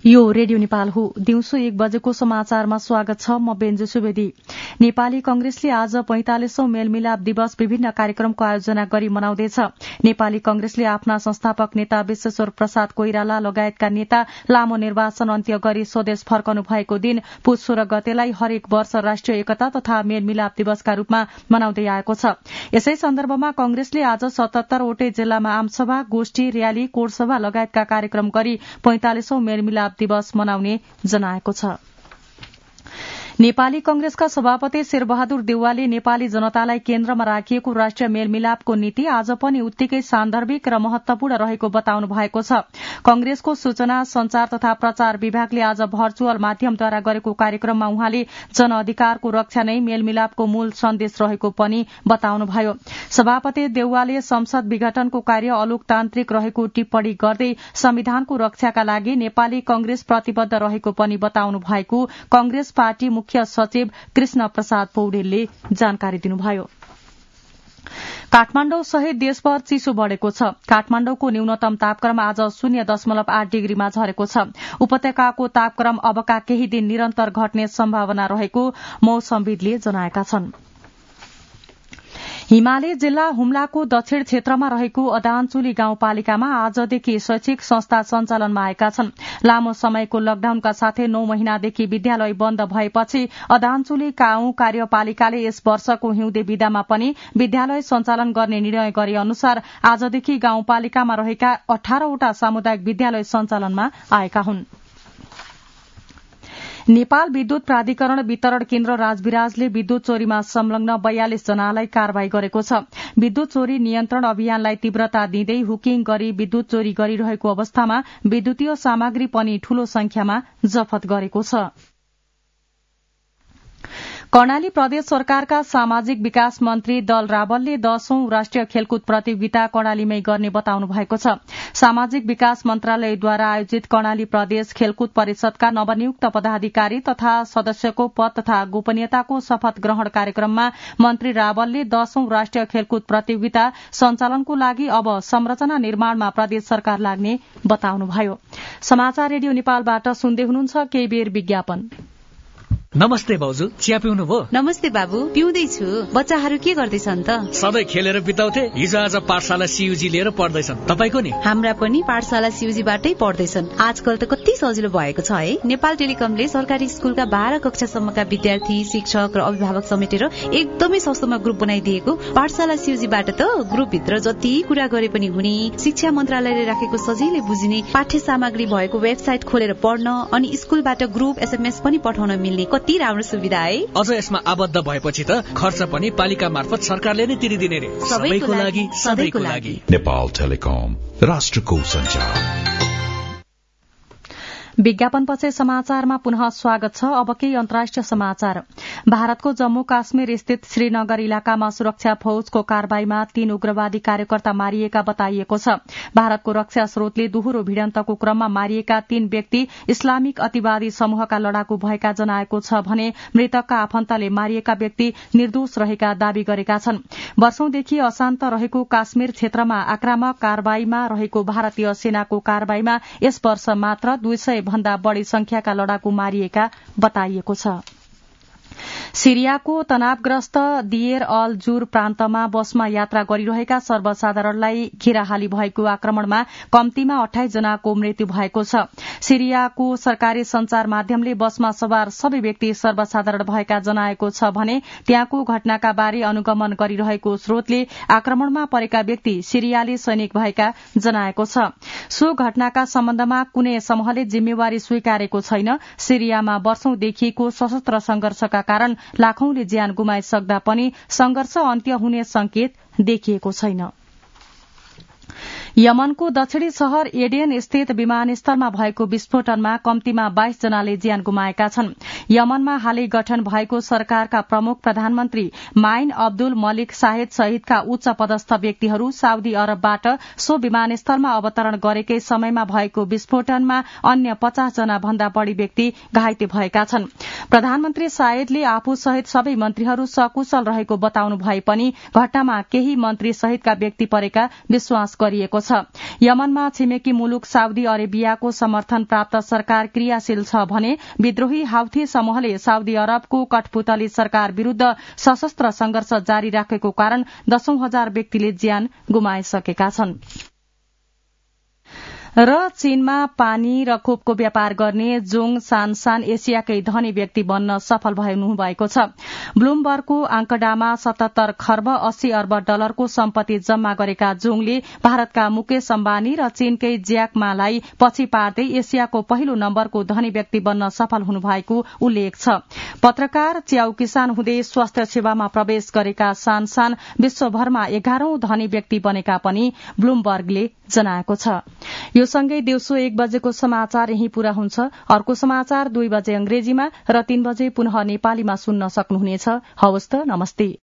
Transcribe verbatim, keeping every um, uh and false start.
यो रेडियो नेपाल हो। दिउँसो एक बजेको समाचारमा स्वागत छ। म बेन्जु सुवेदी। नेपाली कंग्रेसले आज पैंतालिसौं मेलमिलाप दिवस विभिन्न कार्यक्रमको आयोजना गरी मनाउँदैछ। नेपाली कंग्रेसले आफ्ना संस्थापक नेता विश्वेश्वर प्रसाद कोइराला लगायतका नेता लामो निर्वाचन अन्त्य गरी स्वदेश फर्कनु भएको दिन पुष सोह्र गतेलाई हरेक वर्ष राष्ट्रिय एकता तथा मेलमिलाप दिवसका रूपमा मनाउँदै आएको छ। यसै सन्दर्भमा कंग्रेसले आज सतहत्तरवटै जिल्लामा आमसभा, गोष्ठी, रयाली, कोटसभा लगायतका कार्यक्रम गरी पैंतालिसौं मेलमिलाप दिवस मनाउने जनाएको छ। नेपाली कंग्रेसका सभापति शेरबहादुर देउवाले नेपाली जनतालाई केन्द्रमा राखिएको राष्ट्रिय मेलमिलापको नीति आज पनि उत्तिकै सान्दर्भिक र महत्वपूर्ण रहेको बताउनु भएको छ। कंग्रेसको सूचना, संचार तथा प्रचार विभागले आज भर्चुअल माध्यमद्वारा गरेको कार्यक्रममा उहाँले जनअधिकारको रक्षा नै मेलमिलापको मूल सन्देश रहेको पनि बताउनुभयो। सभापति देउवाले संसद विघटनको कार्य अलोकतान्त्रिक रहेको टिप्पणी गर्दै संविधानको रक्षाका लागि नेपाली कंग्रेस प्रतिबद्ध रहेको पनि बताउनु भएको कंग्रेस पार्टी मुख्य सचिव कृष्ण प्रसाद पौडेलले जानकारी दिनुभयो। काठमाण्डु सहित देशभर चिसो बढ़ेको छ। काठमाण्डुको न्यूनतम तापक्रम आज शून्य दशमलव आठ डिग्रीमा झरेको छ। उपत्यकाको तापक्रम अबका केही दिन निरन्तर घट्ने सम्भावना रहेको मौसमविदले जनाएका छन्। हिमाली जिल्ला हुम्लाको दक्षिण क्षेत्रमा रहेको अदानचुली गाउँपालिकामा आजदेखि शैक्षिक संस्था सञ्चालनमा आएका छन्। लामो समयको लकडाउनका साथै नौ महिनादेखि विद्यालय बन्द भएपछि अदानचुली गाउँ कार्यपालिकाले यस वर्षको हिउँदे विदामा पनि विद्यालय सञ्चालन गर्ने निर्णय गरे अनुसार आजदेखि गाउँपालिकामा रहेका अठारवटा सामुदायिक विद्यालय सञ्चालनमा आएका हुन्। नेपाल विद्युत प्राधिकरण वितरण केन्द्र राजविराजले विद्युत चोरीमा संलग्न बयालिस जनालाई कारवाही गरेको छ। विद्युत चोरी नियन्त्रण अभियानलाई तीव्रता दिँदै हुकिङ गरी विद्युत चोरी गरिरहेको अवस्थामा विद्युतीय सामग्री पनि ठूलो संख्यामा जफत गरेको छ। कर्णाली प्रदेश सरकारका सामाजिक विकास मन्त्री दल रावलले दशौं राष्ट्रिय खेलकुद प्रतियोगिता कर्णालीमै गर्ने बताउनु भएको छ। सामाजिक विकास मन्त्रालयद्वारा आयोजित कर्णाली प्रदेश खेलकुद परिषदका नवनियुक्त पदाधिकारी तथा सदस्यको पद तथा गोपनीयताको शपथ ग्रहण कार्यक्रममा मन्त्री रावलले दशौं राष्ट्रिय खेलकुद प्रतियोगिता सञ्चालनको लागि अब संरचना निर्माणमा प्रदेश सरकार लाग्ने बताउनुभयो। समाचार रेडियो नेपालबाट सुन्दै हुनुहुन्छ। केही बेर विज्ञापन। नमस्ते भाउजू, चिया पिउनु भो? नमस्ते बाबु, पिउँदैछु। बच्चाहरू के गर्दैछन् त? सधैँ खेलेर बिताउँथे, हिजो आज पाठशाला सीयूजी लिएर पढ्दैछन्। तपाईको नि? हाम्रा पनि पाठशाला सीयूजीबाटै पढ्दैछन्। आजकल त कति सजिलो भएको छ है। नेपाल टेलिकमले सरकारी स्कुलका बाह्र कक्षासम्मका विद्यार्थी, शिक्षक र अभिभावक समेटेर एकदमै सस्तोमा ग्रुप बनाइदिएको। पाठशाला सीयूजीबाट त ग्रुपभित्र जति कुरा गरे पनि हुने, शिक्षा मन्त्रालयले राखेको सजिलै बुझिने पाठ्य सामग्री भएको वेबसाइट खोलेर पढ्न अनि स्कुलबाट ग्रुप एसएमएस पनि पठाउन मिल्ने कति राम्रो सुविधा है। अझ यसमा आबद्ध भएपछि त खर्च पनि पालिका मार्फत सरकारले नै तिरिदिने रे। सबैको लागि, सधैँको लागि। नेपाल टेलिकम, राष्ट्रको सञ्चार। विज्ञापनपछि समाचारमा पुनः स्वागत छ। अब केही अन्तर्राष्ट्रिय समाचार। भारतको जम्मू काश्मीर स्थित श्रीनगर इलाकामा सुरक्षा फौजको कारवाहीमा तीन उग्रवादी कार्यकर्ता मारिएका बताइएको छ। भारतको रक्षा स्रोतले दोहोरो भिडन्तको क्रममा मारिएका तीन व्यक्ति इस्लामिक अतिवादी समूहका लडाकु भएका जनाएको छ भने मृतकका आफन्तले मारिएका व्यक्ति निर्दोष रहेका दावी गरेका छन्। वर्षौंदेखि अशान्त रहेको काश्मीर क्षेत्रमा आक्रामक कारवाहीमा रहेको भारतीय सेनाको कारवाहीमा यस वर्ष मात्र दुई सय भन्दा बढ़ी संख्याका लडाकु मारिएका बताइएको छ। सिरियाको तनावग्रस्त दिएर अल जुर प्रान्तमा बसमा यात्रा गरिरहेका सर्वसाधारणलाई घेराहाली भएको आक्रमणमा कम्तीमा अठाइस जनाको मृत्यु भएको छ। सिरियाको सरकारी संचार माध्यमले बसमा सवार सबै व्यक्ति सर्वसाधारण भएका जनाएको छ भने त्यहाँको घटनाका बारे अनुगमन गरिरहेको स्रोतले आक्रमणमा परेका व्यक्ति सिरियाली सैनिक भएका जनाएको छ। सो घटनाका सम्बन्धमा कुनै समूहले जिम्मेवारी स्वीकारेको छैन। सिरियामा वर्षौंदेखिको सशस्त्र संघर्षका कारण लाखौंले ज्यान गुमाइसक्दा पनि संघर्ष अन्त्य हुने संकेत देखिएको छैन। यमनको दक्षिणी शहर एडेन स्थित विमानस्थलमा भएको विस्फोटनमा कम्तीमा बाइस जनाले ज्यान गुमाएका छन्। यमनमा हालै गठन भएको सरकारका प्रमुख प्रधानमन्त्री माइन अब्दुल मलिक शाहिद सहितका उच्च पदस्थ व्यक्तिहरू साउदी अरबबाट सो विमानस्थलमा अवतरण गरेकै समयमा भएको विस्फोटनमा अन्य पचास जना भन्दा बढ़ी व्यक्ति घाइते भएका छन्। प्रधानमन्त्री शाहिदले आफू सहित सबै मन्त्रीहरू सकुशल रहेको बताउनु भए पनि घटनामा केही मन्त्री सहितका व्यक्ति परेका विश्वास गरिएको छ। यमनमा छिमेकी मुलुक साउदी अरेबियाको समर्थन प्राप्त सरकार क्रियाशील छ भने विद्रोही हाउथी समूहले साउदी अरबको कठपुतली सरकार विरूद्ध सशस्त्र संघर्ष जारी राखेको कारण दशौं हजार व्यक्तिले ज्यान गुमाइसकेका छन्। र चीनमा पानी र खोपको व्यापार गर्ने जोङ सानसान एसियाकै धनी व्यक्ति बन्न सफल भएको छ। ब्लुमबर्गको आंकडामा सतहत्तर खर्ब अस्सी अर्ब डलरको सम्पत्ति जम्मा गरेका जोङले भारतका मुकेश अम्बानी र चीनकै ज्याक मालाई पछि पार्दै एसियाको पहिलो नम्बरको धनी व्यक्ति बन्न सफल हुनुभएको उल्लेख छ। पत्रकार, च्याउ किसान हुँदै स्वास्थ्य सेवामा प्रवेश गरेका सानसान विश्वभरमा एघारौं धनी व्यक्ति बनेका पनि ब्लुमबर्गले जनाएको छ। यो सँगै दिउँसो एक बजेको समाचार यही पूरा हुन्छ। अर्को समाचार दुई बजे अंग्रेजीमा र तीन बजे पुनः नेपालीमा सुन्न सक्नुहुनेछ। हवस् त, नमस्ते।